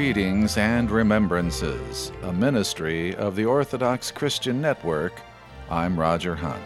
Readings and Remembrances, a ministry of the Orthodox Christian Network. I'm Roger Hunt.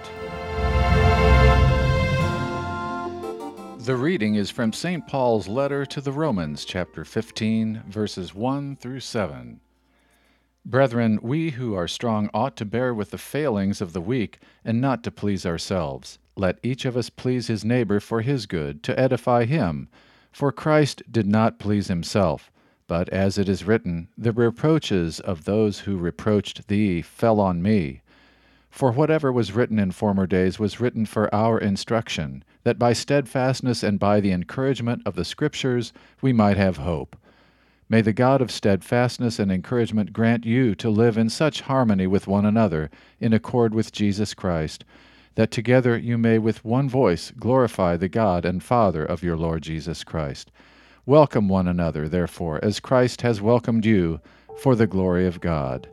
The reading is from St. Paul's letter to the Romans, chapter 15, verses 1 through 7. Brethren, we who are strong ought to bear with the failings of the weak, and not to please ourselves. Let each of us please his neighbor for his good, to edify him. For Christ did not please himself, but as it is written, the reproaches of those who reproached thee fell on me. For whatever was written in former days was written for our instruction, that by steadfastness and by the encouragement of the Scriptures we might have hope. May the God of steadfastness and encouragement grant you to live in such harmony with one another, in accord with Jesus Christ, that together you may with one voice glorify the God and Father of your Lord Jesus Christ. Welcome one another, therefore, as Christ has welcomed you, for the glory of God.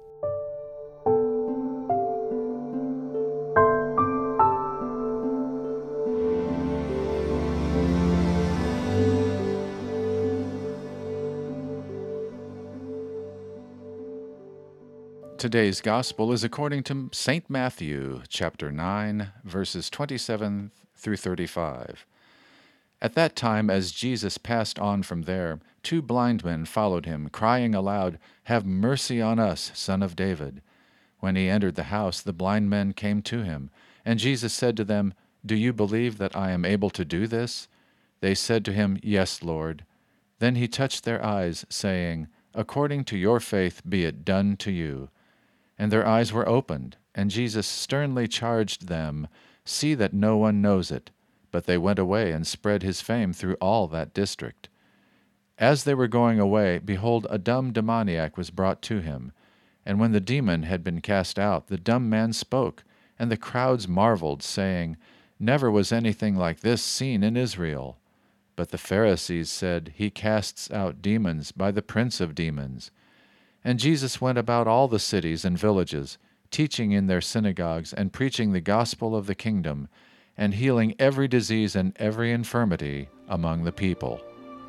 Today's Gospel is according to St. Matthew, chapter 9, verses 27 through 35. At that time, as Jesus passed on from there, 2 blind men followed him, crying aloud, "Have mercy on us, Son of David." When he entered the house, the blind men came to him, and Jesus said to them, "Do you believe that I am able to do this?" They said to him, "Yes, Lord." Then he touched their eyes, saying, "According to your faith be it done to you." And their eyes were opened, and Jesus sternly charged them, "See that no one knows it." But they went away and spread his fame through all that district. As they were going away, behold, a dumb demoniac was brought to him. And when the demon had been cast out, the dumb man spoke, and the crowds marveled, saying, "Never was anything like this seen in Israel." But the Pharisees said, "He casts out demons by the prince of demons." And Jesus went about all the cities and villages, teaching in their synagogues and preaching the gospel of the kingdom, and healing every disease and every infirmity among the people.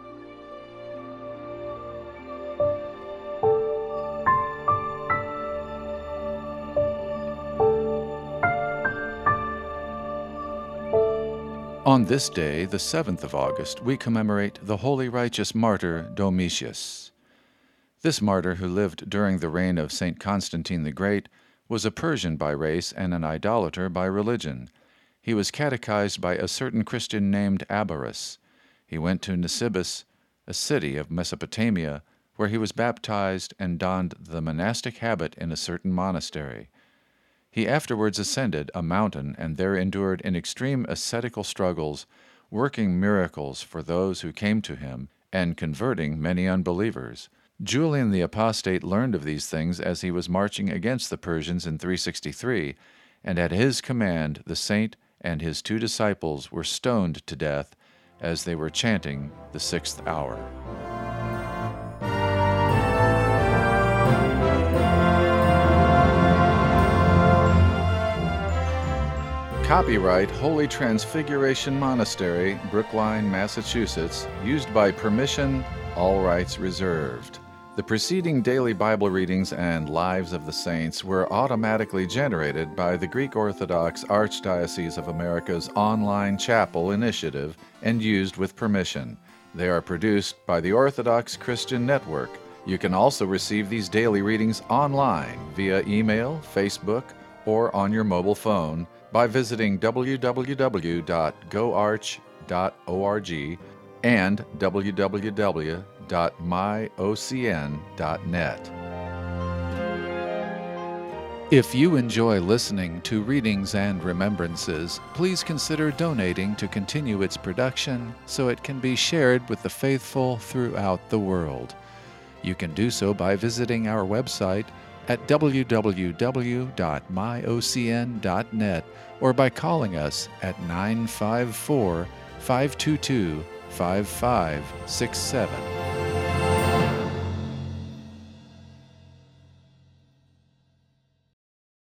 On this day, the 7th of August, we commemorate the holy righteous martyr Domitius. This martyr, who lived during the reign of St. Constantine the Great, was a Persian by race and an idolater by religion. He was catechized by a certain Christian named Abaris. He went to Nisibis, a city of Mesopotamia, where he was baptized and donned the monastic habit in a certain monastery. He afterwards ascended a mountain and there endured in extreme ascetical struggles, working miracles for those who came to him and converting many unbelievers. Julian the Apostate learned of these things as he was marching against the Persians in 363, and at his command the saint and his 2 disciples were stoned to death as they were chanting the 6th hour. Copyright Holy Transfiguration Monastery, Brookline, Massachusetts, used by permission, all rights reserved. The preceding daily Bible readings and Lives of the Saints were automatically generated by the Greek Orthodox Archdiocese of America's online chapel initiative and used with permission. They are produced by the Orthodox Christian Network. You can also receive these daily readings online via email, Facebook, or on your mobile phone by visiting www.goarch.org and www.myocn.net. If you enjoy listening to Readings and Remembrances, please consider donating to continue its production so it can be shared with the faithful throughout the world. You can do so by visiting our website at www.myocn.net or by calling us at 954-522-5567.